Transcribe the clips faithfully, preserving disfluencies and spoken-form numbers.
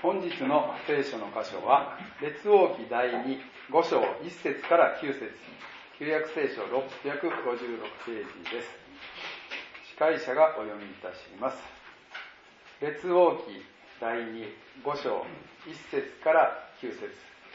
本日の聖書の箇所は列王記第に、ご章いち節からきゅう節、旧約聖書ろっぴゃくごじゅうろくページです。司会者がお読みいたします。列王記第に、ご章いち節からきゅう節。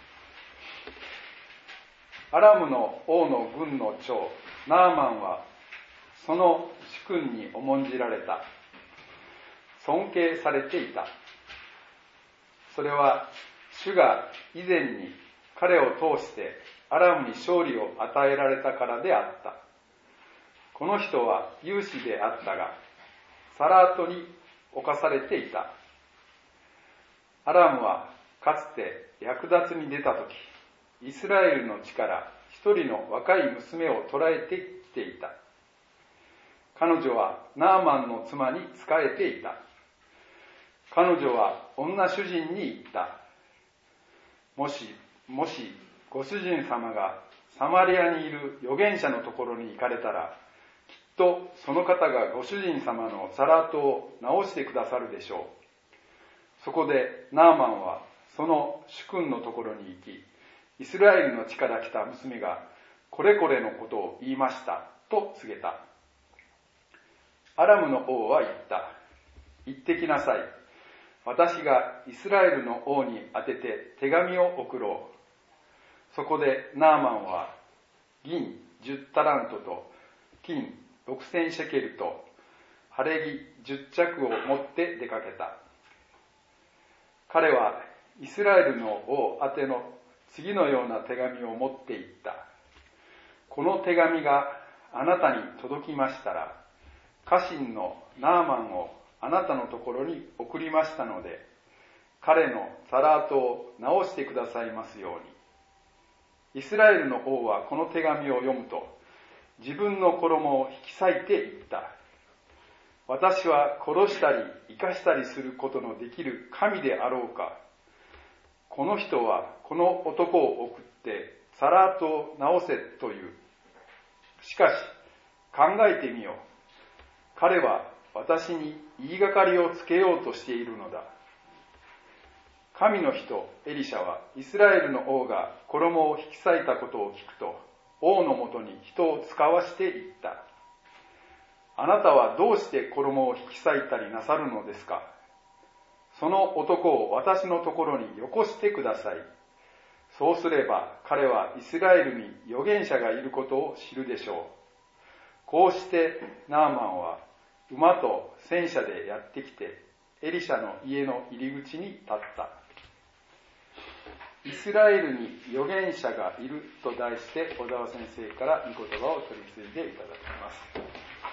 アラムの王の軍の長ナーマンはその主君に重んじられた。尊敬されていた。それは主が以前に彼を通してアラムに勝利を与えられたからであった。この人は勇士であったが、サラートに侵されていた。アラムはかつて略奪に出たとき、イスラエルの地から一人の若い娘を捕らえてきていた。彼女はナーマンの妻に仕えていた。彼女は女主人に言った。もし、もしご主人様がサマリアにいる預言者のところに行かれたら、きっとその方がご主人様のサラートを直してくださるでしょう。そこでナーマンはその主君のところに行き、イスラエルの地から来た娘がこれこれのことを言いましたと告げた。アラムの王は言った。行ってきなさい。私がイスラエルの王に宛てて手紙を送ろう。そこでナーマンは銀じゅうタラントと金ろくせんシェケルと晴れ着じゅっ着を持って出かけた。彼はイスラエルの王宛ての次のような手紙を持っていった。この手紙があなたに届きましたら、家臣のナーマンをあなたのところに送りましたので、彼のサラートを直してくださいますように。イスラエルの王はこの手紙を読むと、自分の衣を引き裂いていった。私は殺したり生かしたりすることのできる神であろうか。この人はこの男を送ってサラートを直せという。しかし考えてみよう。彼は私に言いがかりをつけようとしているのだ。神の人エリシャはイスラエルの王が衣を引き裂いたことを聞くと、王のもとに人を使わしていった。あなたはどうして衣を引き裂いたりなさるのですか。その男を私のところによこしてください。そうすれば彼はイスラエルに預言者がいることを知るでしょう。こうしてナーマンは馬と戦車でやってきて、エリシャの家の入り口に立った。イスラエルに預言者がいると題して小沢先生から御言葉を取り次いでいただきます。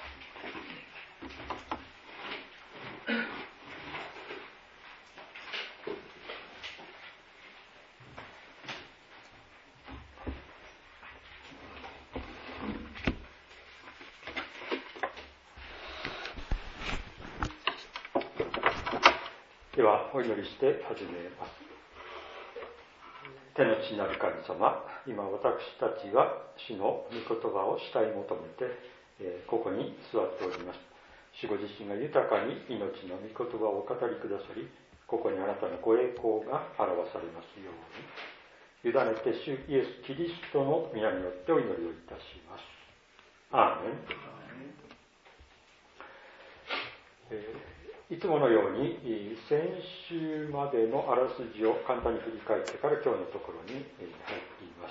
ではお祈りして始めます。天の父なる神様、今私たちは主の御言葉を主体求めて、えー、ここに座っております。主ご自身が豊かに命の御言葉をお語りくださり、ここにあなたのご栄光が表されますように、委ねて主イエス・キリストの皆によってお祈りをいたします。アーメン。えーいつものように先週までのあらすじを簡単に振り返ってから今日のところに入っています。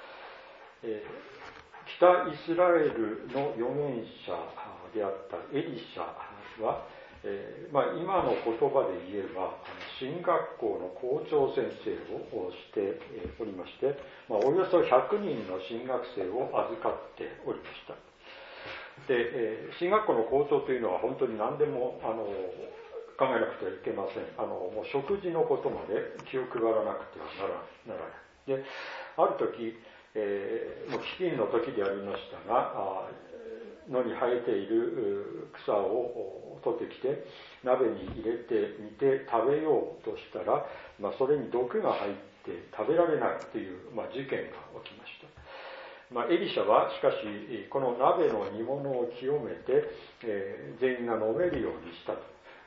北イスラエルの預言者であったエリシャは、えーまあ、今の言葉で言えば神学校の校長先生をしておりまして、まあ、およそひゃくにんの神学生を預かっておりました。で、えー、進学校の校長というのは本当に何でもあの考えなくてはいけません。あのもう食事のことまで気を配らなくてはならない。で、ある時、えー、もう飢饉の時でありましたが、あ野に生えている草を取ってきて鍋に入れてみて食べようとしたら、まあ、それに毒が入って食べられないという、まあ、事件が起きました。まあ、エリシャはしかしこの鍋の煮物を清めて、えー、全員が飲めるようにしたと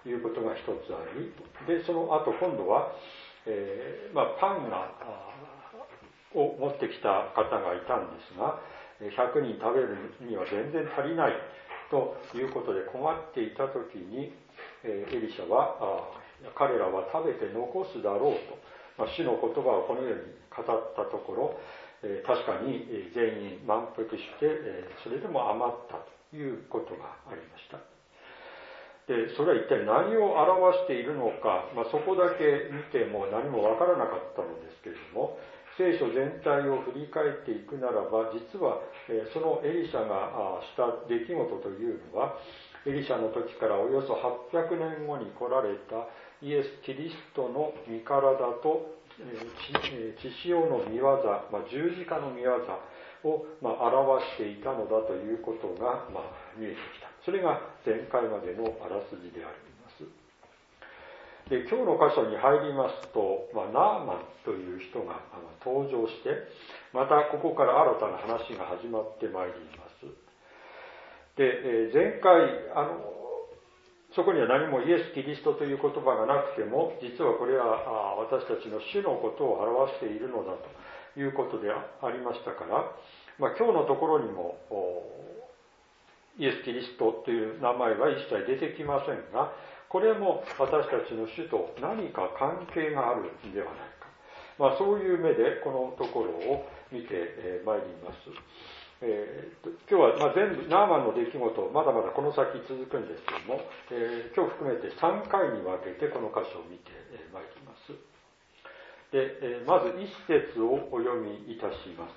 いうことが一つあり、でその後今度は、えーまあ、パンがを持ってきた方がいたんですが、ひゃくにん食べるには全然足りないということで困っていた時に、エリシャは彼らは食べて残すだろうと、まあ、主の言葉をこのように語ったところ、確かに全員満腹してそれでも余ったということがありました。でそれは一体何を表しているのか、まあ、そこだけ見ても何もわからなかったのですけれども、聖書全体を振り返っていくならば、実はそのエリシャがした出来事というのは、エリシャの時からおよそはっぴゃくねんごに来られたイエス・キリストの御体と血潮の御業、まあ、十字架の御業を、まあ、表していたのだということが、まあ、見えてきた。それが前回までのあらすじであります。で今日の箇所に入りますと、まあ、ナーマンという人が登場して、またここから新たな話が始まってまいります。で前回あのそこには何もイエス・キリストという言葉がなくても、実はこれは私たちの主のことを表しているのだということでありましたから、まあ、今日のところにもイエス・キリストという名前は一切出てきませんが、これも私たちの主と何か関係があるんではないか、まあ、そういう目でこのところを見てまいります。えー、今日は、まあ、全部ナーマンの出来事、まだまだこの先続くんですけども、えー、今日含めてさんかいに分けてこの箇所を見てまいります。で、えー、まず一節をお読みいたします。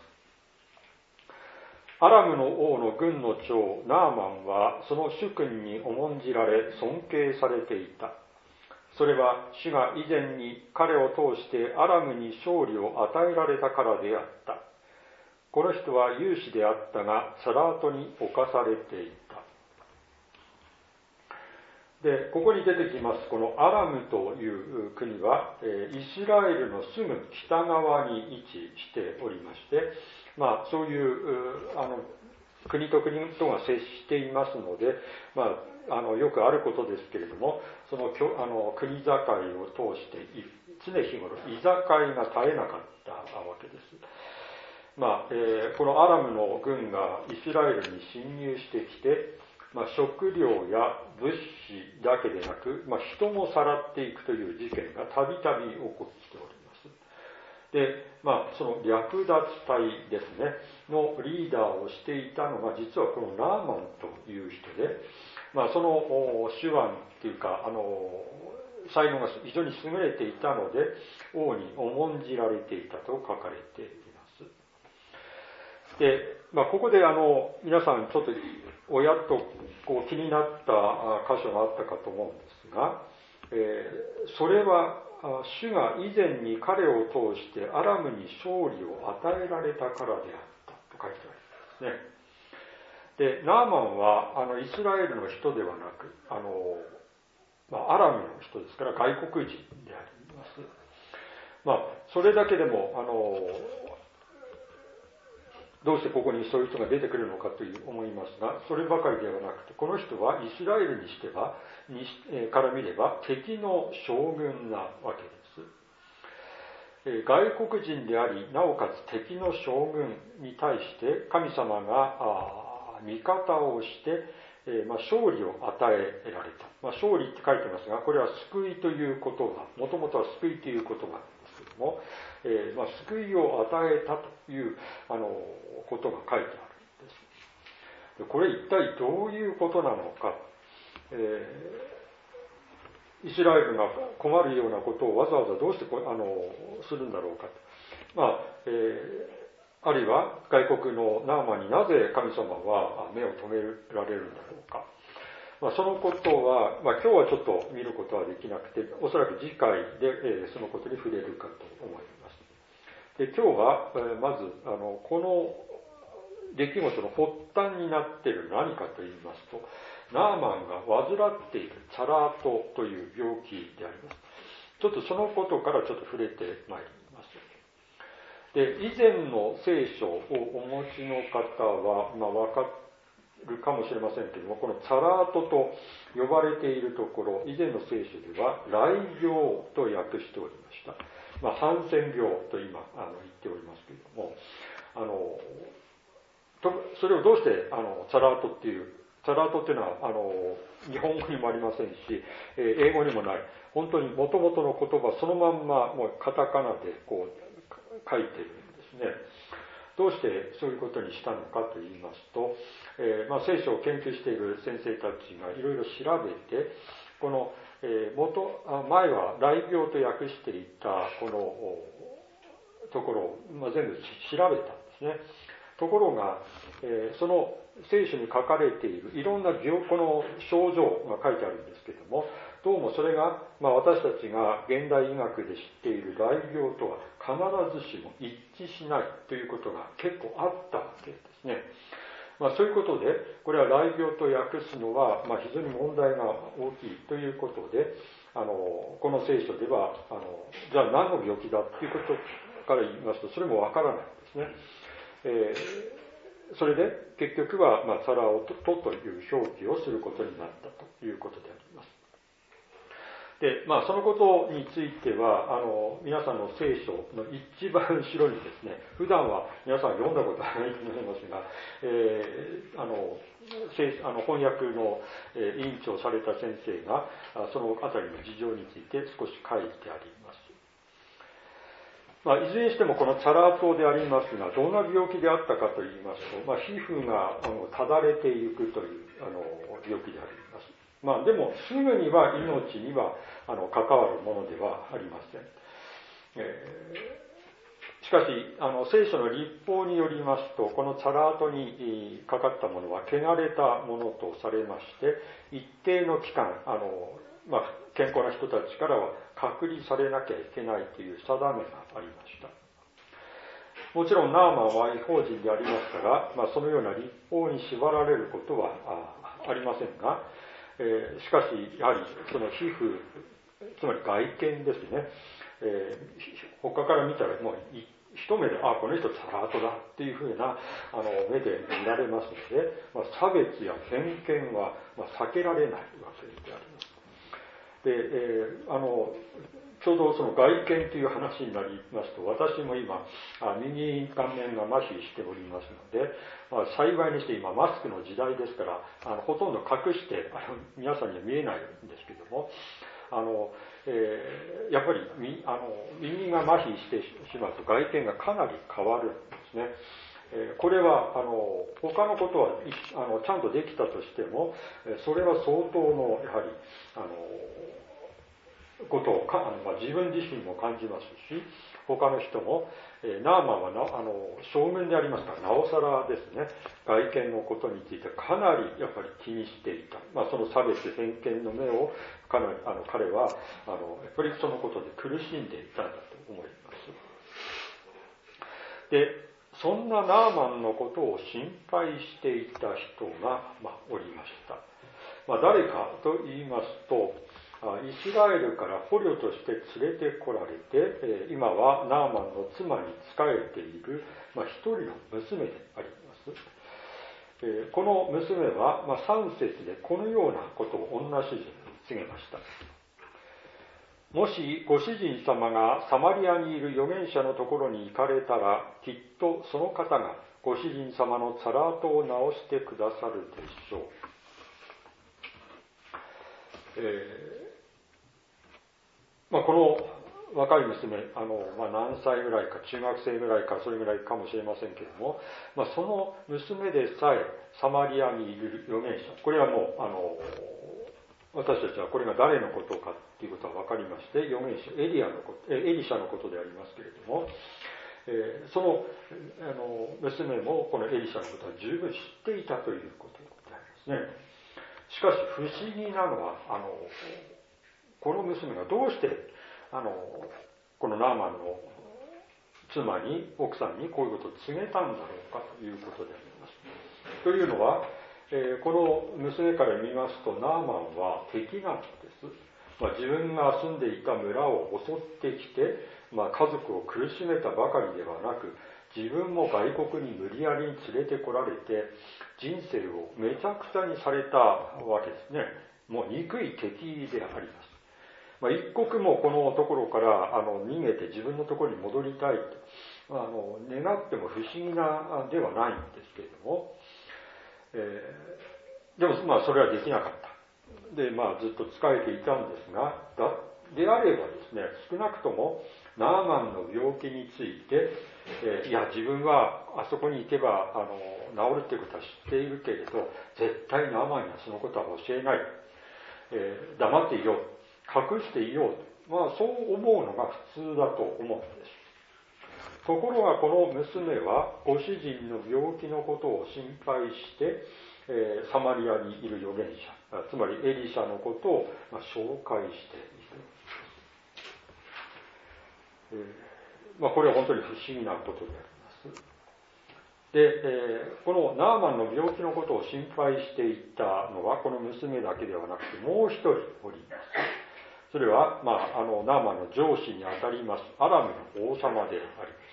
アラムの王の軍の長ナーマンはその主君に重んじられ尊敬されていた。それは主が以前に彼を通してアラムに勝利を与えられたからであった。この人は勇士であったが、サラートに侵されていた。で、ここに出てきます、このアラムという国は、イスラエルのすぐ北側に位置しておりまして、まあ、そういうあの国と国とが接していますので、まあ、あのよくあることですけれども、そのあの国境を通して常日頃いざかいが絶えなかったわけです。まあえー、このアラムの軍がイスラエルに侵入してきて、まあ、食料や物資だけでなく、まあ、人もさらっていくという事件がたびたび起こっております。で、まあ、その略奪隊ですねのリーダーをしていたのが実はこのナーマンという人で、まあ、その手腕っていうかあの才能が非常に優れていたので王に重んじられていたと書かれています。で、まあ、ここであの皆さんちょっと親とこう気になった箇所があったかと思うんですが、えー、それは主が以前に彼を通してアラムに勝利を与えられたからであったと書いてありますね。で、ナーマンはあのイスラエルの人ではなく、あの、まあ、アラムの人ですから外国人であります。まあ、それだけでもあのどうしてここにそういう人が出てくるのかという思いますが、そればかりではなくて、この人はイスラエルにしてはにから見れば敵の将軍なわけです。外国人であり、なおかつ敵の将軍に対して神様が味方をして、まあ、勝利を与えられた。まあ、勝利って書いてますが、これは救いという言葉、もともとは救いという言葉なんですけども、えーまあ、救いを与えたというあのことが書いてあるんです。でこれ一体どういうことなのか、えー、イスラエルが困るようなことをわざわざどうしてこあのするんだろうかと、まあえー、あるいは外国のナーマンになぜ神様は目を留められるんだろうか、まあ、そのことは、まあ、今日はちょっと見ることはできなくて、おそらく次回で、えー、そのことに触れるかと思います。で今日は、えー、まずあのこの出来事の発端になっている何かと言いますと、ナーマンが患っているチャラートという病気であります。ちょっとそのことからちょっと触れてまいります。で以前の聖書をお持ちの方は、まあ、わかるかもしれませんけれども、このツァラートと呼ばれているところ、以前の聖書では雷病と訳しておりました。まあ、ハンセン病と今あの言っておりますけれども、あのとそれをどうしてあのツァラートっていう、ツァラートっていうのはあの日本語にもありませんし、えー、英語にもない、本当に元々の言葉そのまんまもうカタカナでこう書いてるんですね。どうしてそういうことにしたのかと言いますと、えーまあ、聖書を研究している先生たちがいろいろ調べて、この、えー、元あ前は雷病と訳していたこのところを、まあ、全部調べたんですね。ところが、えー、その聖書に書かれているいろんな病この症状が書いてあるんですけれども、どうもそれが、まあ、私たちが現代医学で知っている雷病とは必ずしも一致しないということが結構あったわけですね。まあ、そういうことで、これは雷病と訳すのは、まあ、非常に問題が大きいということで、あのこの聖書ではあのじゃあ何の病気だということから言いますと、それもわからないんですね。えー、それで結局は、まあ、ツァラートという表記をすることになったということであります。で、まあ、そのことについては、あの、皆さんの聖書の一番後ろにですね、普段は皆さん読んだことはないと思いますが、えー、あの、あの翻訳の、えー、委員長された先生が、そのあたりの事情について少し書いてあります。まあ、いずれにしてもこのツァラートでありますが、どんな病気であったかと言いますと、まあ、皮膚があのただれていくというあの病気であります。まあ、でもすぐには命にはあの関わるものではありません。えー、しかしあの聖書の律法によりますと、このツァラートにかかったものは汚れたものとされまして、一定の期間あの、まあ、健康な人たちからは隔離されなきゃいけないという定めがありました。もちろんナーマンは異邦人でありますから、まあ、そのような律法に縛られることは あ, ありませんが、えー、しかしやはりその皮膚、つまり外見ですね、えー、他から見たらもう一目で、あ、この人ツァラートだっていうふうなあの目で見られますので、まあ、差別や偏見は、まあ、避けられないわけであります。で、えー、あのちょうどその外見という話になりますと、私も今右顔面が麻痺しておりますので、まあ、幸いにして今マスクの時代ですから、あのほとんど隠してあの皆さんには見えないんですけども、あの、えー、やっぱりみあの耳が麻痺してしまうと外見がかなり変わるんですね。えー、これはあの他のことはあのちゃんとできたとしても、それは相当のやはりあのことをかあの、まあ、自分自身も感じますし、他の人も、えー、ナーマンはなあの正面でありますからなおさらですね、外見のことについてかなりやっぱり気にしていた、まあ、その差別偏見の目をかなりあの彼はあのやっぱりそのことで苦しんでいたんだと思います。で、そんなナーマンのことを心配していた人が、まあ、おりました。まあ、誰かと言いますと、イスラエルから捕虜として連れてこられて、今はナーマンの妻に仕えている、まあ、一人の娘であります。この娘は、まあ、さん節でこのようなことを女主人に告げました。もしご主人様がサマリアにいる預言者のところに行かれたら、きっとその方がご主人様のツァラートを直してくださるでしょう。えーまあ、この若い娘、あのまあ、何歳ぐらいか、中学生ぐらいか、それぐらいかもしれませんけれども、まあ、その娘でさえサマリアにいる預言者、これはもうあの私たちはこれが誰のことかということは分かりまして、預言者エリアのこと、エリシャのことでありますけれども、えー、そのあの娘もこのエリシャのことは十分知っていたということでありますね。しかし不思議なのは、あのこの娘がどうしてあのこのナーマンの妻に奥さんにこういうことを告げたんだろうかということであります。というのは、えー、この娘から見ますとナーマンは敵なんです。まあ、自分が住んでいた村を襲ってきて、まあ、家族を苦しめたばかりではなく、自分も外国に無理やりに連れてこられて、 人生をめちゃくちゃにされたわけですね。もう憎い敵であります。まあ、一刻もこのところからあの逃げて自分のところに戻りたいとあの願っても不思議なではないんですけれども、えー、でもまあそれはできなかった。で、まあずっと仕えていたんですが、だであればですね、少なくともナーマンの病気について、えー、いや自分はあそこに行けばあの治るっていうことは知っているけれど、絶対ナーマンにはそのことは教えない。えー、黙っていよう。隠していようと。まあそう思うのが普通だと思うんです。ところがこの娘はご主人の病気のことを心配して、えー、サマリアにいる預言者、つまりエリシャのことを、まあ、紹介している。えーまあ、これは本当に不思議なことであります。で、えー、このナーマンの病気のことを心配していたのはこの娘だけではなくてもう一人おります。それは、まあ、あのナーマンの上司にあたりますアラムの王様であります。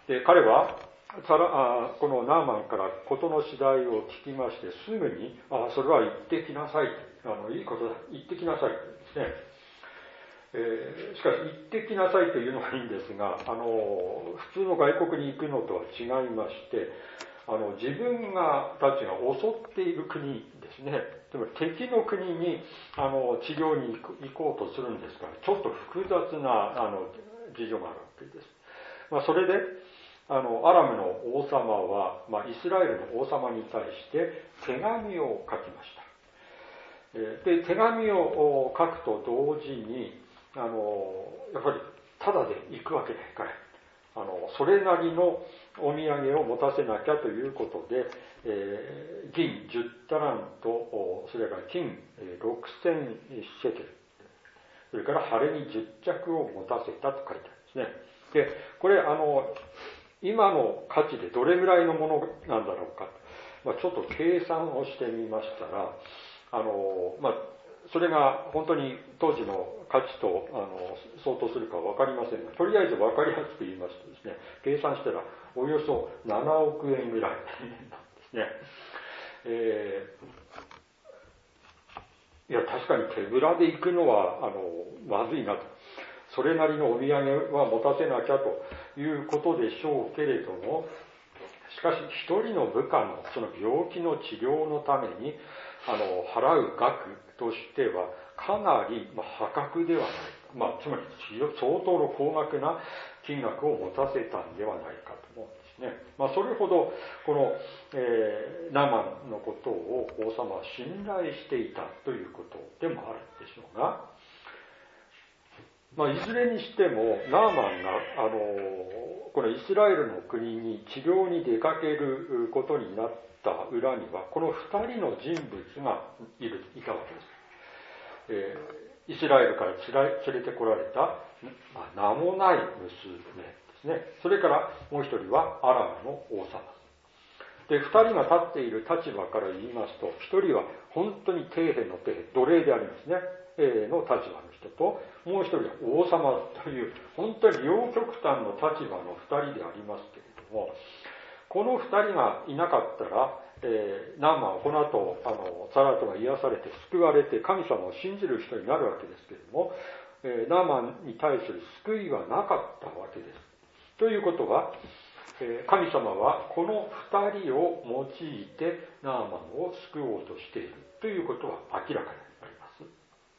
で、彼はあこのナーマンから事の次第を聞きましてすぐにあそれは行ってきなさい、あのいいことだ、行ってきなさいとですね。えー、しかし行ってきなさいというのがいいんですが、あの普通の外国に行くのとは違いまして、あの自分がたちが襲っている国ですね、つまり敵の国にあの治療に行こうとするんですから、ちょっと複雑なあの事情があるわけです。まあ、それであのアラムの王様は、まあ、イスラエルの王様に対して手紙を書きました。で、手紙を書くと同時にあのやっぱりタダで行くわけにはいかない。あのそれなりのお土産を持たせなきゃということで、えー、銀じゅうタラント、それから金ろくせんシェケル、それから晴れにじゅっちゃくを持たせたと書いてあるんですね。で、これあの今の価値でどれぐらいのものなんだろうか、まあ、ちょっと計算をしてみましたら、あのまあそれが本当に当時の価値とあの相当するかは分かりませんが、とりあえず分かりやすく言いますとですね、計算したらおよそななおくえんぐらいなんですね。えー、いや確かに手ぶらで行くのはあのまずいなと、それなりのお土産は持たせなきゃということでしょうけれども、しかし一人の部下のその病気の治療のためにあの払う額としてはかなり、まあ、破格ではない、まあ、つまり相当の高額な金額を持たせたんではないかと思うんですね。まあ、それほどこの、えー、ナマンのことを王様は信頼していたということでもあるんでしょうが、まあ、いずれにしてもナーマンがあのこのイスラエルの国に治療に出かけることになった裏にはこのふたりの人物がいるいたわけです。えー、イスラエルから連れてこられた、まあ、名もない娘ですね。それからもう一人はアラムの王様で、二人が立っている立場から言いますと、一人は本当に底辺の底辺、奴隷でありますね、えー、の立場の人と、もう一人は王様という本当に両極端の立場の二人でありますけれども、この二人がいなかったら、えー、ナーマンはこの後あのサラートが癒されて救われて神様を信じる人になるわけですけれども、えー、ナーマンに対する救いはなかったわけです。ということは、えー、神様はこの二人を用いてナーマンを救おうとしているということは明らかになります。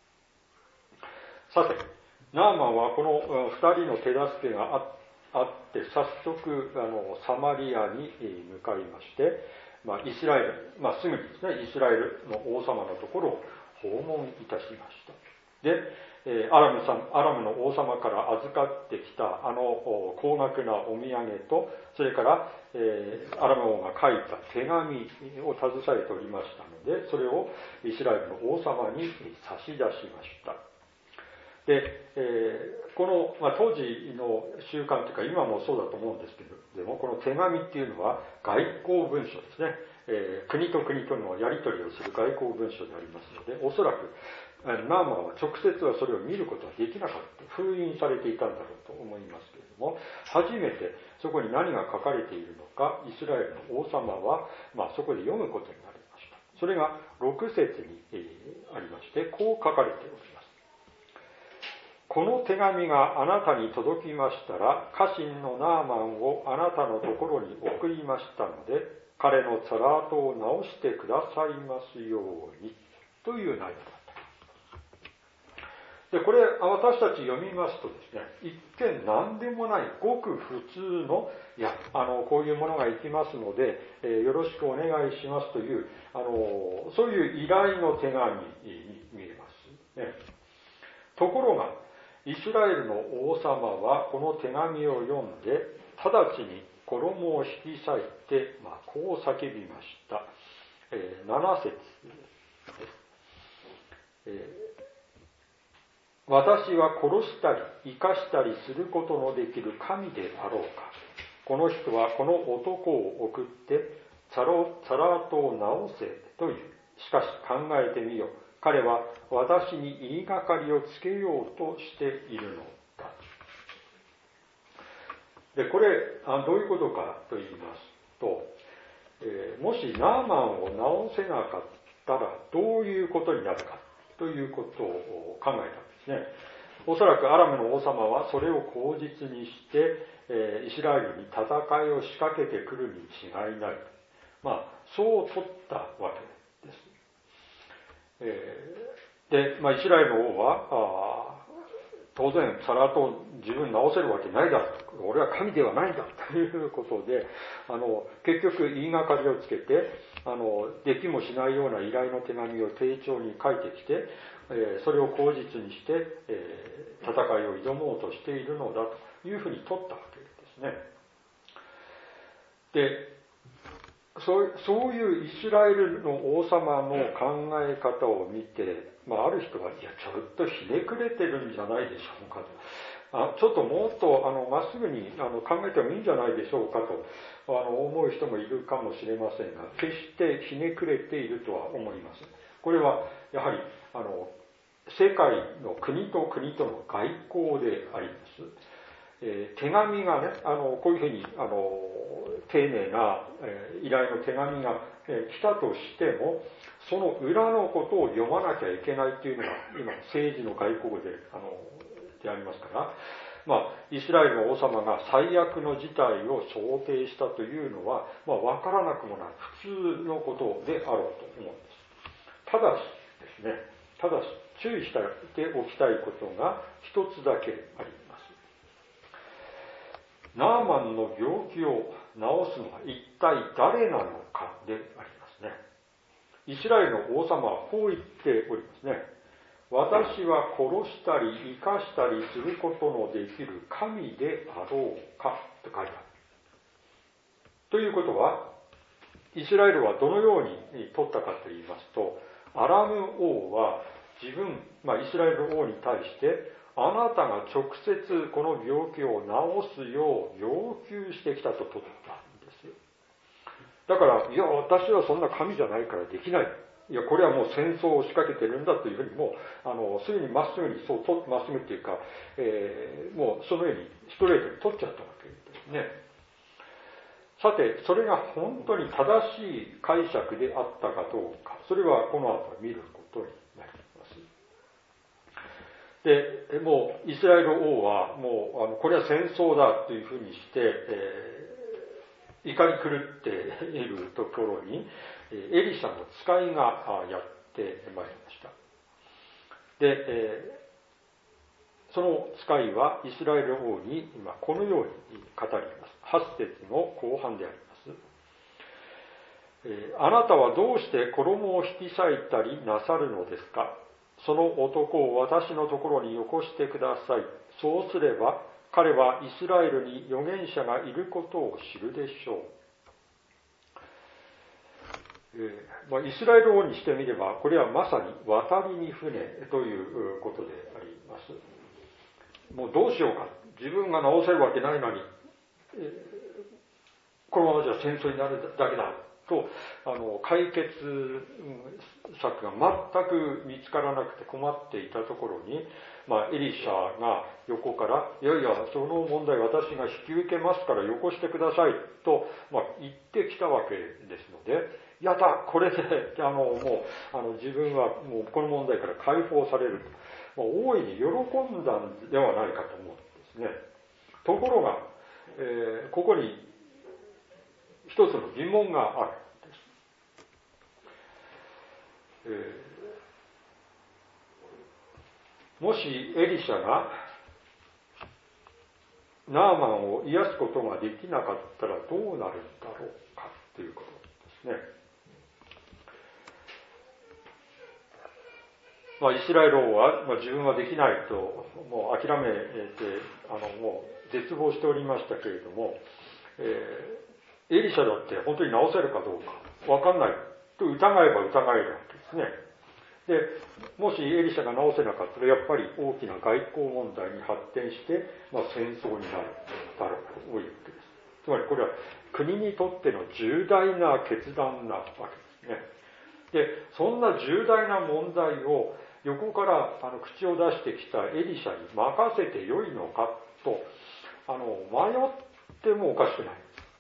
さて、ナーマンはこの二人の手助けがああって早速あのサマリアに向かいまして、まあ、イスラエル、まあ、すぐにですねイスラエルの王様のところを訪問いたしました。で、えー、アラムさん、アラムの王様から預かってきたあの高額なお土産と、それから、えー、アラム王が書いた手紙を携えておりましたので、それをイスラエルの王様に差し出しました。で、えー、この、まあ、当時の習慣というか今もそうだと思うんですけれども、この手紙っていうのは外交文書ですね。 えー、国と国とのやり取りをする外交文書でありますので、おそらくナーマンは直接はそれを見ることはできなかった、封印されていたんだろうと思いますけれども、初めてそこに何が書かれているのか、イスラエルの王様は、まあ、そこで読むことになりました。それがろく節に、えー、ありまして、こう書かれております。この手紙があなたに届きましたら、家臣のナーマンをあなたのところに送りましたので、彼のツァラートを直してくださいますように、という内容だ。で、これ、私たち読みますとですね、一見何でもない、ごく普通の、いや、あの、こういうものが行きますので、えー、よろしくお願いしますという、あの、そういう依頼の手紙に見えますね。ところが、イスラエルの王様はこの手紙を読んで、直ちに衣を引き裂いて、まあ、こう叫びました。えー、なな節です。えー私は殺したり生かしたりすることのできる神であろうか。この人はこの男を送ってツァラートを直せという。しかし考えてみよ。彼は私に言いがかりをつけようとしているのだ。で、これどういうことかと言いますと、えー、もしナーマンを直せなかったらどういうことになるかということを考えたんですね。おそらくアラムの王様はそれを口実にして、えー、イスラエルに戦いを仕掛けてくるに違いない。まあ、そう取ったわけです。えー、で、まあ、イスラエルの王は、あ当然、サラートを自分直せるわけないだ。俺は神ではないんだ。ということで、あの、結局言いがかりをつけて、あの、できもしないような依頼の手紙を丁重に書いてきて、えー、それを口実にして、えー、戦いを挑もうとしているのだというふうに取ったわけですね。で、そう、そういうイスラエルの王様の考え方を見て、まあ、ある人は、いや、ちょっとひねくれてるんじゃないでしょうかと。あちょっともっと、あの、まっすぐにあの考えてもいいんじゃないでしょうかと、あの、思う人もいるかもしれませんが、決してひねくれているとは思います。これは、やはり、あの、世界の国と国との外交であります。えー、手紙がね、あの、こういうふうに、あの、丁寧な、えー、依頼の手紙が、えー、来たとしても、その裏のことを読まなきゃいけないっていうのが、今、政治の外交で、あの、でありますから、まあ、イスラエルの王様が最悪の事態を想定したというのは、まあ、わからなくもない、普通のことであろうと思うんです。ただしですね、ただし、注意しておきたいことが一つだけあります。ナーマンの病気を治すのは一体誰なのかでありますね。イスラエルの王様はこう言っておりますね。私は殺したり生かしたりすることのできる神であろうかと書いてある。ということは、イスラエルはどのように取ったかと言いますと、アラム王は自分、まあ、イスラエル王に対して、あなたが直接この病気を治すよう要求してきたと取ったんですよ。だから、いや、私はそんな神じゃないからできない。いや、これはもう戦争を仕掛けてるんだというふうに、もう、あの、すぐにまっすぐに、そう、まっすぐっていうか、えー、もうそのようにストレートに取っちゃったわけですね。さて、それが本当に正しい解釈であったかどうか、それはこの後見ることになります。で、もう、イスラエル王は、もう、あの、これは戦争だというふうにして、えー、怒り狂っているところに、エリシャの使いがやってまいりました。で、えー、その使いはイスラエル王に今このように語ります。はち節の後半であります。えー、あなたはどうして衣を引き裂いたりなさるのですか。その男を私のところによこしてください。そうすれば彼はイスラエルに預言者がいることを知るでしょう。えーまあ、イスラエル王にしてみれば、これはまさに渡りに船ということであります。もうどうしようか。自分が治せるわけないのに、えー、このままじゃ戦争になるだけだと、あの、解決策が全く見つからなくて困っていたところに、まあ、エリシャが横から、いやいや、その問題私が引き受けますからよこしてくださいと、まあ、言ってきたわけですので、やだ、これで、あの、もう、あの、自分はもうこの問題から解放されると、まあ、大いに喜んだんではないかと思うんですね。ところが、えー、ここに一つの疑問があるんです。えー、もしエリシャがナーマンを癒すことができなかったらどうなるんだろうかということですね。まあ、イスラエル王は、まあ、自分はできないともう諦めてあのもう絶望しておりましたけれども、えー、エリシャだって本当に治せるかどうかわかんないと疑えば疑えるわけですね。で、もしエリシャが治せなかったらやっぱり大きな外交問題に発展して、まあ、戦争になるだろうというわけです。つまりこれは国にとっての重大な決断なわけですね。で、そんな重大な問題を横からあの口を出してきたエリシャに任せてよいのかとあの迷ってもおかしくない。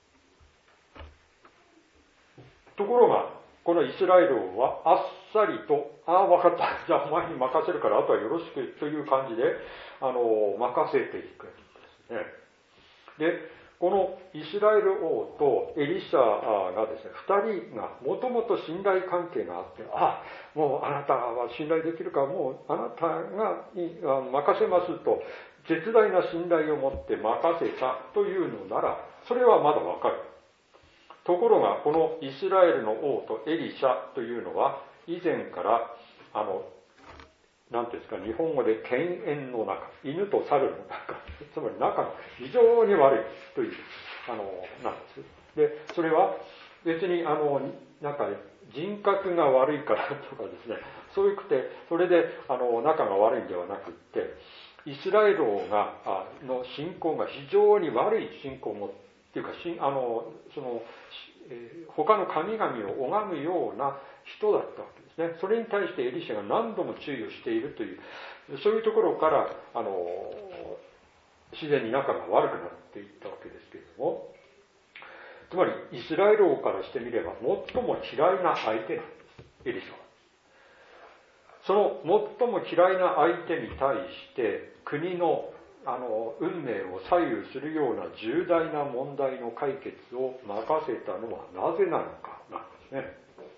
ところがこのイスラエル王はあっさりと、ああ分かった、じゃあお前に任せるからあとはよろしくという感じであの任せていくんですね。で、このイスラエル王とエリシャがですね、二人がもともと信頼関係があって、あ、もうあなたは信頼できるから、もうあなたが任せますと、絶大な信頼を持って任せたというのなら、それはまだわかる。ところが、このイスラエルの王とエリシャというのは、以前から、あの、なんていうんですか、日本語で犬猿の仲、犬と猿の仲、つまり仲が非常に悪いという、あの、なんです。で、それは別に、あの、なんか人格が悪いからとかですね、そういうくて、それで、あの、仲が悪いんではなくって、イスラエル王が、の信仰が非常に悪い信仰を持って、っていうか、あの、その、えー、他の神々を拝むような人だったわけですね。それに対してエリシャが何度も注意をしているという、そういうところから、あの、自然に仲が悪くなっていったわけですけれども、つまり、イスラエル王からしてみれば、最も嫌いな相手なんです、エリシャは。その最も嫌いな相手に対して、国のあの運命を左右するような重大な問題の解決を任せたのはなぜなのかなんですね。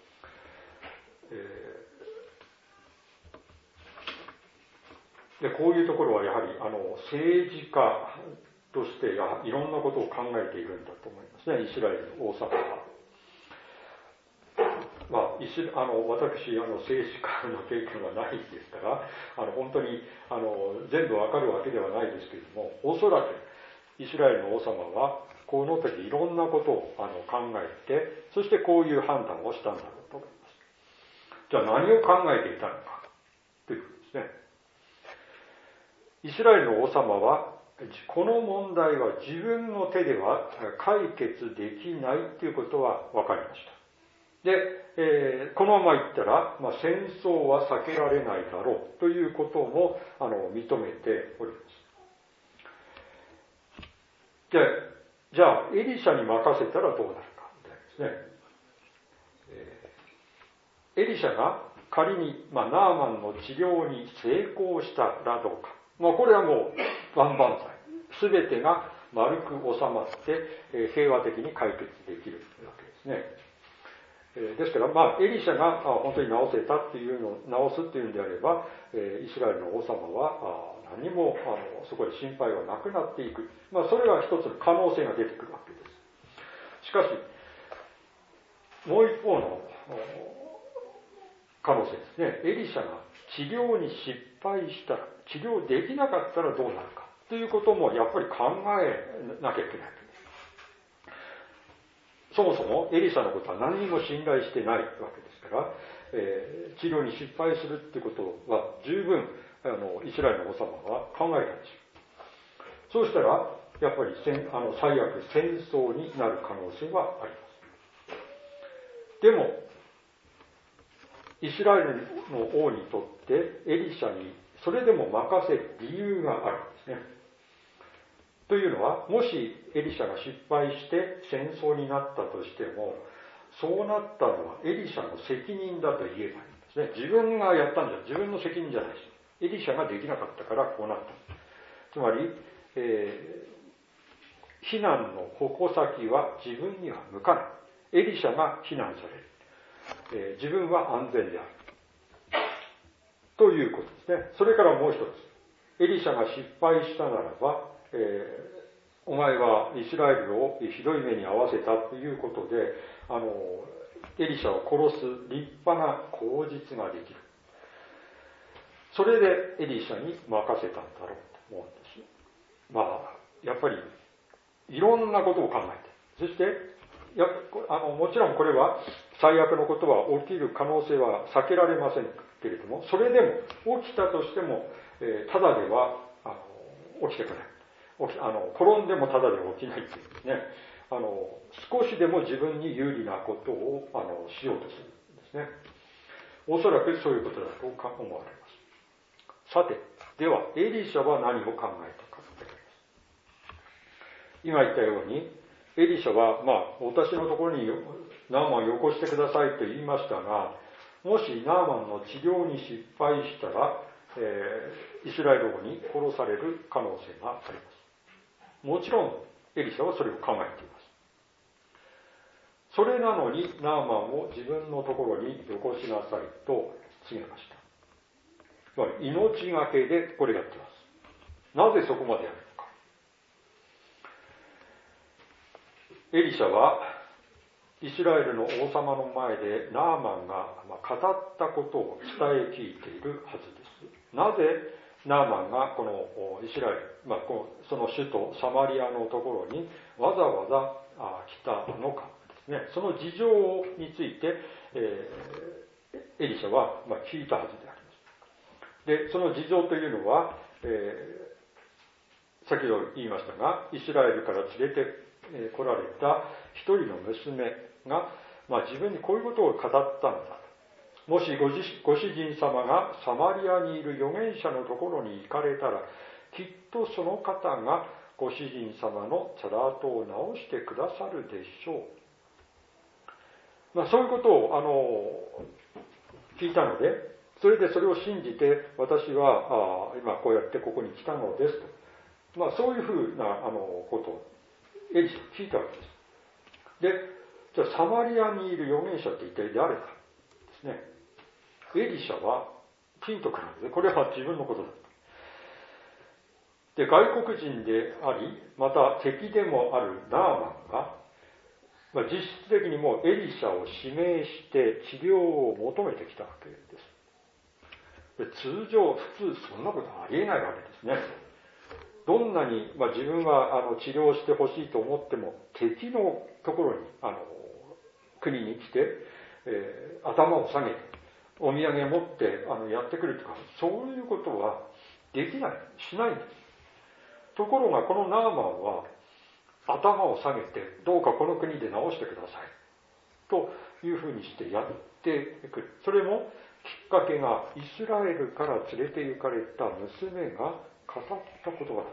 えー、でこういうところはやはりあの政治家としてやいろんなことを考えているんだと思いますね、イスラエルの王様は。まあ、イスあの私あの政治家の経験はないですから、あの本当にあの全部わかるわけではないですけれども、おそらくイスラエルの王様はこの時いろんなことをあの考えて、そしてこういう判断をしたんだろうと思います。じゃあ何を考えていたのかということですね。イスラエルの王様はこの問題は自分の手では解決できないということは分かりました。で、えー、このままいったら、まあ、戦争は避けられないだろうということもあの認めております。で、じゃあエリシャに任せたらどうなるかみたいですね。えー、エリシャが仮に、まあ、ナーマンの治療に成功したらどうか。まあ、これはもう万々歳。すべてが丸く収まって、えー、平和的に解決できるわけですね。ですから、まあ、エリシャが本当に治せたっていうのを、治すっていうんであれば、イスラエルの王様は何もあのそこで心配はなくなっていく。まあ、それが一つの可能性が出てくるわけです。しかし、もう一方の可能性ですね。エリシャが治療に失敗したら、治療できなかったらどうなるかということもやっぱり考えなきゃいけない。そもそもエリシャのことは何にも信頼してないわけですから、えー、治療に失敗するってことは十分あのイスラエルの王様は考えたんですよ。そうしたらやっぱり戦あの最悪戦争になる可能性はあります。 でもイスラエルの王にとってエリシャにそれでも任せる理由があるんですね。というのは、もしエリシャが失敗して戦争になったとしても、そうなったのはエリシャの責任だと言えばいいんですね。自分がやったんじゃ自分の責任じゃないです。エリシャができなかったからこうなった。つまり、えー、非難の矛先は自分には向かない。エリシャが非難される。えー、自分は安全である。ということですね。それからもう一つ。エリシャが失敗したならば、えー、お前はイスラエルをひどい目に遭わせたということで、あの、エリシャを殺す立派な口実ができる。それでエリシャに任せたんだろうと思うんです。まあ、やっぱり、いろんなことを考えて。そして、やあのもちろんこれは最悪のことは起きる可能性は避けられませんけれども、それでも起きたとしても、えー、ただではあの起きてこない。起きあの転んでもただで起きないっていうですね。あの少しでも自分に有利なことをあのしようとするんですね。おそらくそういうことだと思われます。さて、ではエリシャは何を考えたかということです。今言ったように、エリシャは、まあ、私のところにナーマンをよこしてくださいと言いましたが、もしナーマンの治療に失敗したら、えー、イスラエル王に殺される可能性があります。もちろん、エリシャはそれを考えています。それなのに、ナーマンを自分のところによこしなさいと告げました。つまり、命がけでこれやっています。なぜそこまでやるのか。エリシャは、イスラエルの王様の前でナーマンが語ったことを伝え聞いているはずです。なぜナーマンがこのイスラエル、まあ、その首都サマリアのところにわざわざ来たのかですね。その事情について、えー、エリシャは聞いたはずであります。で、その事情というのは、えー、先ほど言いましたが、イスラエルから連れて来られた一人の娘が、まあ、自分にこういうことを語ったんだ。もしご自ご主人様がサマリアにいる預言者のところに行かれたら、きっとその方がご主人様のチャラートを直してくださるでしょう。まあ、そういうことをあの聞いたので、それでそれを信じて、私はあ今こうやってここに来たのですと。まあ、そういうふうなあのことをエリシャ聞いたわけです。で、じゃあサマリアにいる預言者って一体誰かですね。エリシャはピンとくるので、これは自分のことだ。で、外国人であり、また敵でもあるナーマンが、まあ、実質的にもうエリシャを指名して治療を求めてきたわけです。で、通常、普通そんなことありえないわけですね。どんなに、まあ、自分はあの治療してほしいと思っても、敵のところに、あの、国に来て、えー、頭を下げて、お土産持ってあのやってくるとか、そういうことはできない、しないんです。ところが、このナーマンは、頭を下げて、どうかこの国で治してください。というふうにしてやってくる。それも、きっかけが、イスラエルから連れて行かれた娘が、語った言葉だった。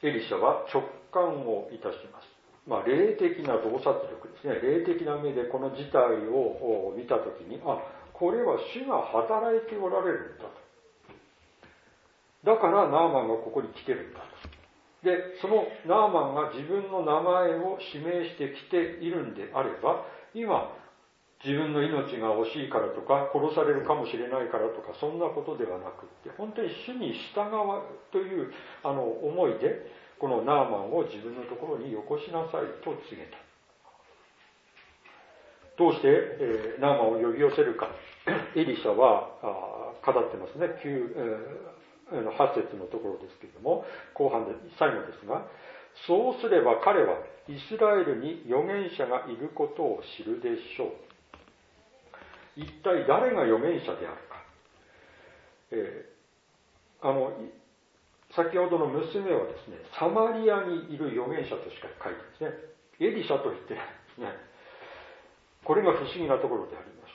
エリシャは直感をいたします。まあ、霊的な洞察力ですね。霊的な目でこの事態を見たときに、あ、これは主が働いておられるんだと。だからナーマンがここに来てるんだと。で、そのナーマンが自分の名前を指名して来ているんであれば、今、自分の命が惜しいからとか、殺されるかもしれないからとか、そんなことではなくって、本当に主に従うというあの思いで、このナーマンを自分のところによこしなさいと告げた。どうして、えー、ナーマンを呼び寄せるか。エリシャはあ語ってますね。きゅう、えー、はち節のところですけれども、後半で、最後ですが、そうすれば彼はイスラエルに預言者がいることを知るでしょう。一体誰が預言者であるか。えー、あの先ほどの娘はですね、サマリアにいる預言者としか書いてるんですね。エリシャと言ってないんですね。これが不思議なところでありまして、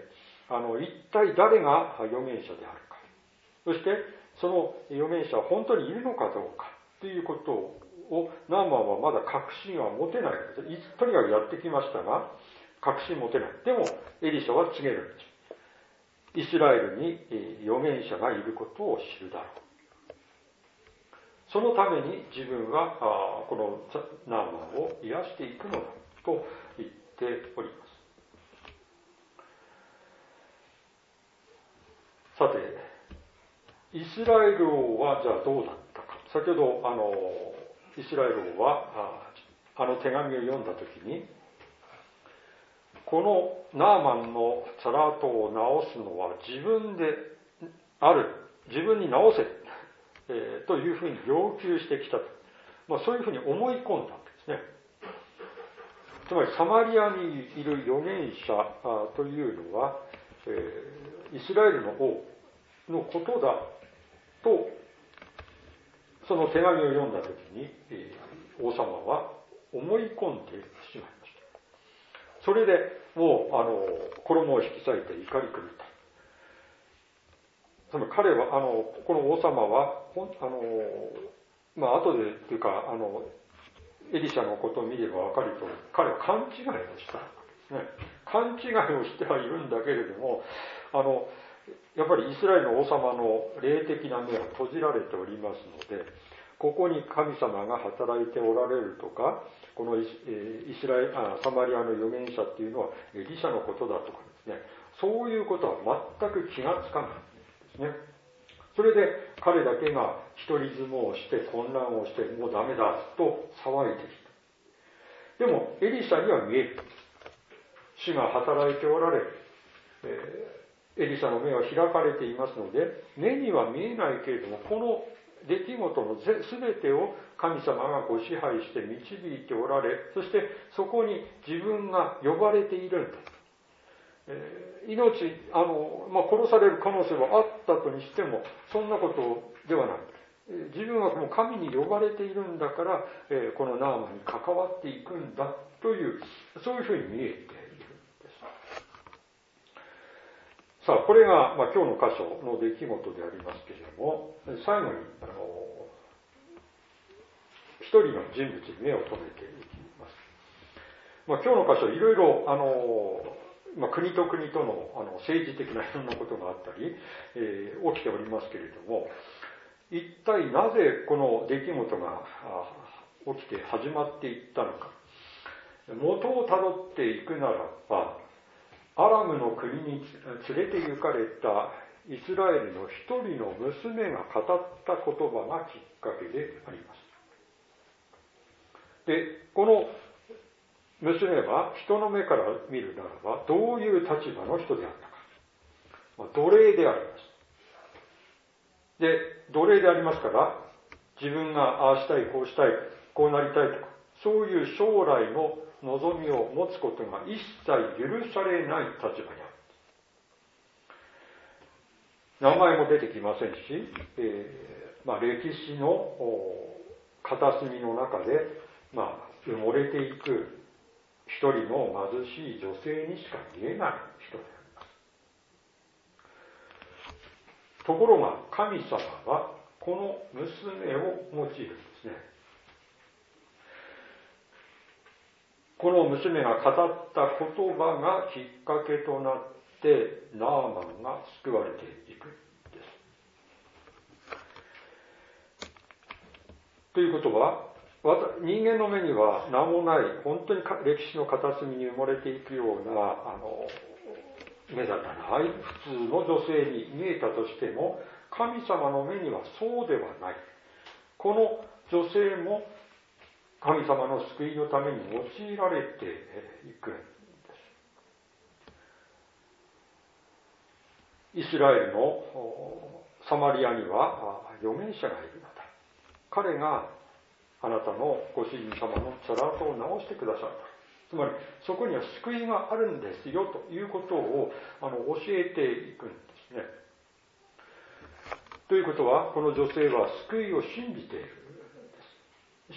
あの、一体誰が預言者であるか。そして、その預言者は本当にいるのかどうかということを、ナーマンはまだ確信は持てないんです。とにかくやってきましたが、確信持てない。でも、エリシャは告げるんです。イスラエルに預言者がいることを知るだろう。そのために自分はこのナーマンを癒していくのだと言っております。さて、イスラエル王はじゃあどうだったか。先ほどあのイスラエル王はあの手紙を読んだときに、このナーマンのサラートを治すのは自分である、自分に治せ、えー、というふうに要求してきたと、まあ、そういうふうに思い込んだわけですね。つまりサマリアにいる預言者というのは、えー、イスラエルの王のことだと、その手紙を読んだときに、えー、王様は思い込んでしまいました。それでもうあの衣を引き裂いて怒り狂った。つまり彼はあのこの王様はあのまあ後でというかあのエリシャのことを見れば分かると、彼は勘違いをしたわけですね。勘違いをしてはいるんだけれども、あのやっぱりイスラエルの王様の霊的な目は閉じられておりますので、ここに神様が働いておられるとか、このイスラエルあサマリアの預言者っていうのはエリシャのことだとかですね、そういうことは全く気がつかないんですね。それで彼だけが一人相撲をして混乱をして、もうダメだと騒いできた。でもエリシャには見える。主が働いておられる。えー、エリシャの目は開かれていますので、目には見えないけれども、この出来事の全てを神様がご支配して導いておられ、そしてそこに自分が呼ばれているんだ。えー、命あの、まあ、殺される可能性はあったとにしても、そんなことではない。自分はもう神に呼ばれているんだから、えー、このナーマンに関わっていくんだという、そういうふうに見えているんです。さあ、これが、まあ、今日の箇所の出来事でありますけれども、最後にあの一人の人物に目を留めていきます。まあ、今日の箇所いろいろあのまあ、国と国との、あの政治的ないろんなことがあったり、えー、起きておりますけれども、一体なぜこの出来事が起きて始まっていったのか。元をたどっていくならば、アラムの国に連れて行かれたイスラエルの一人の娘が語った言葉がきっかけであります。で、この娘は人の目から見るならばどういう立場の人であったか、まあ、奴隷であります。で、奴隷でありますから、自分がああしたいこうしたいこうなりたいとか、そういう将来の望みを持つことが一切許されない立場にある。名前も出てきませんし、えーまあ、歴史の片隅の中で、まあ、埋もれていく一人の貧しい女性にしか見えない人であります。ところが神様はこの娘を用いるんですね。この娘が語った言葉がきっかけとなってナーマンが救われていくんです。ということは、人間の目には名もない本当に歴史の片隅に埋もれていくようなあの目立たない普通の女性に見えたとしても、神様の目にはそうではない。この女性も神様の救いのために用いられていくんです。イスラエルのサマリアには預言者がいるのだ。彼があなたのご主人様のサラートを直してくださる。つまりそこには救いがあるんですよということをあの教えていくんですね。 ということは、この女性は救いを信じているんです。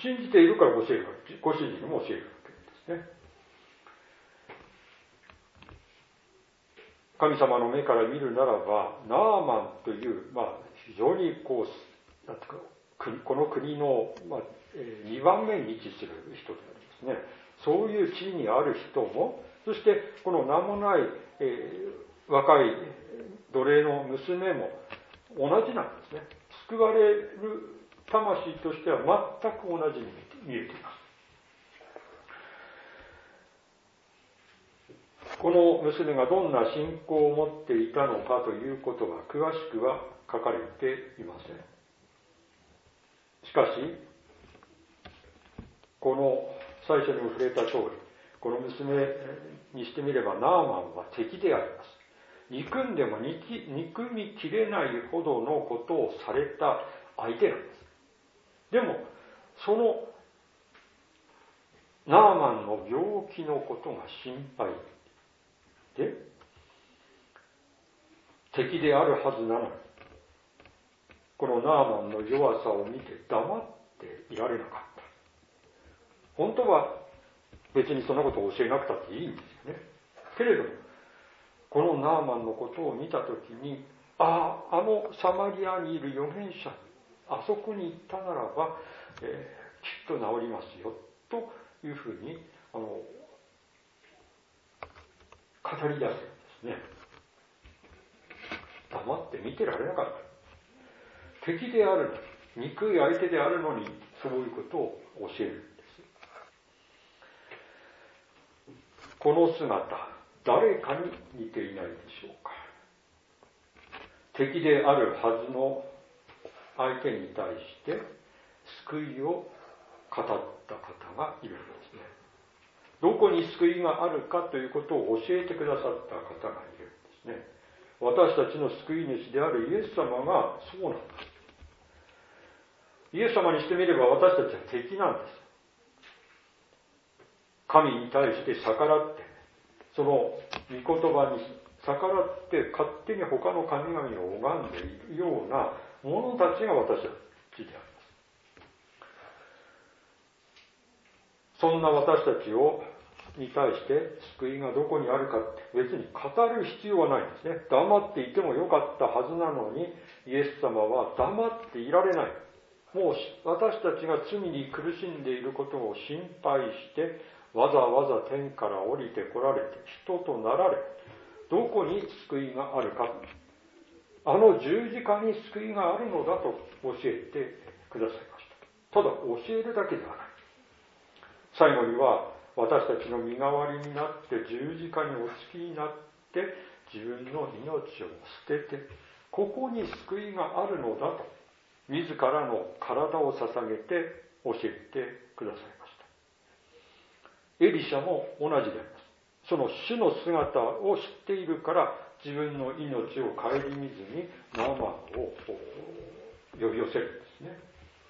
信じているから教える、ご主人にも教えるわけですね。神様の目から見るならば、ナーマンという、まあ、非常にこう、なんていうか、この国の、まあ、にばんめに位置する人でありますね。そういう地位にある人も、そしてこの名もない、えー、若い奴隷の娘も同じなんですね。救われる魂としては全く同じに見えています。この娘がどんな信仰を持っていたのかということは詳しくは書かれていません。しかし、この最初にも触れた通り、この娘にしてみればナーマンは敵であります。憎んでも憎みきれないほどのことをされた相手なんです。でも、そのナーマンの病気のことが心配で、敵であるはずなのに、このナーマンの弱さを見て黙っていられなかった。本当は別にそんなことを教えなくたっていいんですよね。けれども、このナーマンのことを見たときに、ああ、あのサマリアにいる預言者、あそこに行ったならば、えー、きっと治りますよ、というふうに、あの、語り出すんですね。黙って見てられなかった。敵である、憎い相手であるのに、そういうことを教えるんです。この姿、誰かに似ていないでしょうか。敵であるはずの相手に対して救いを語った方がいるんですね。どこに救いがあるかということを教えてくださった方がいるんですね。私たちの救い主であるイエス様がそうなんです。イエス様にしてみれば私たちは敵なんです。神に対して逆らって、その御言葉に逆らって勝手に他の神々を拝んでいるような者たちが私たちであります。そんな私たちをに対して救いがどこにあるかって別に語る必要はないんですね。黙っていてもよかったはずなのに、イエス様は黙っていられない。もう私たちが罪に苦しんでいることを心配してわざわざ天から降りてこられて人となられ、どこに救いがあるか、あの十字架に救いがあるのだと教えてくださいました。ただ教えるだけではない。最後には私たちの身代わりになって十字架にお付きになって自分の命を捨てて、ここに救いがあるのだと自らの体を捧げて教えてくださいました。エリシャも同じであります。その主の姿を知っているから自分の命を顧みずにナーマンを呼び寄せるんですね。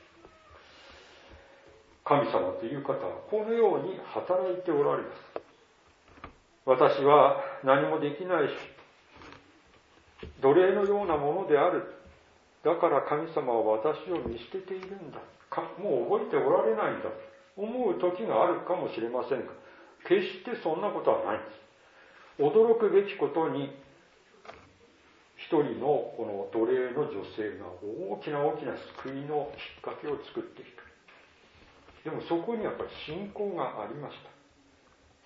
神様という方はこのように働いておられます。私は何もできないし、奴隷のようなものである。だから神様は私を見捨てているんだ。もう覚えておられないんだ。思う時があるかもしれませんが、決してそんなことはないんです。驚くべきことに、一人のこの奴隷の女性が大きな大きな救いのきっかけを作っていく。でもそこにやっぱり信仰がありました。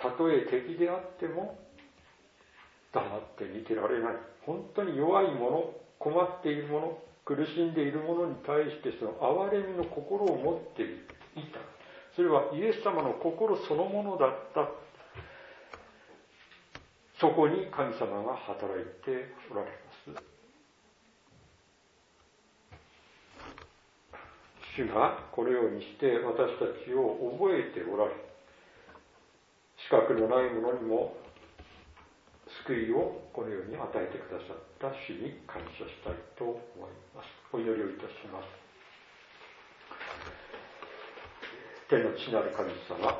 たとえ敵であっても黙って見てられない。本当に弱い者、困っている者、苦しんでいる者に対してその憐れみの心を持っていた。それはイエス様の心そのものだった。そこに神様が働いておられます。主がこのようにして私たちを覚えておられ、資格のない者にも救いをこのように与えてくださった主に感謝したいと思います。お祈りをいたします。天の父なる神様、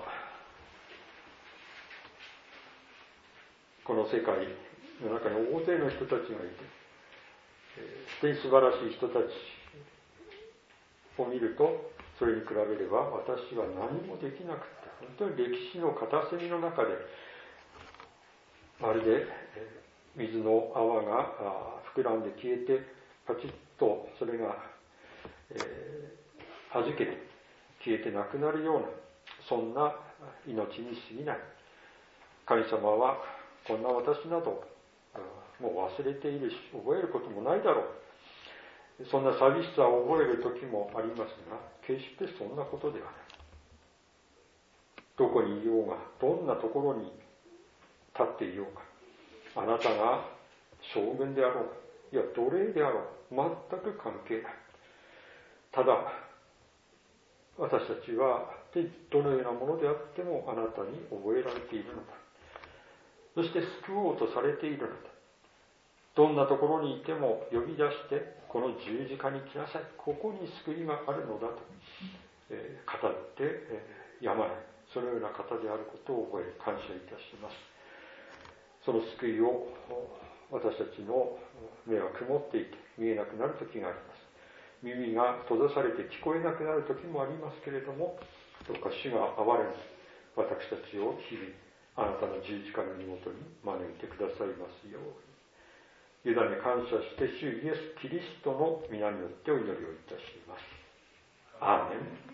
この世界の中に大勢の人たちがいて、 本当に素晴らしい人たちを見ると、それに比べれば私は何もできなくて、本当に歴史の片隅の中で、まるで水の泡が膨らんで消えて、パチッとそれが、えー、弾けて消えてなくなるような、そんな命に過ぎない。神様はこんな私などもう忘れているし、覚えることもないだろう。そんな寂しさを覚える時もありますが、決してそんなことではない。どこにいようが、どんなところに立っていようか、あなたが将軍であろうが、いや奴隷であろうが、全く関係ない。ただ私たちはどのようなものであってもあなたに覚えられているのだ。そして救おうとされているのだ。どんなところにいても呼び出して、この十字架に来なさい、ここに救いがあるのだと、えー、語って、えー、やまない、そのような方であることを覚え感謝いたします。その救いを私たちの目は曇っていて見えなくなる時があります。耳が閉ざされて聞こえなくなる時もありますけれども、どうか主が憐れんで私たちを日々あなたの十字架の身元に招いてくださいますように。委ね感謝して主イエス・キリストの皆によってお祈りをいたします。アーメン。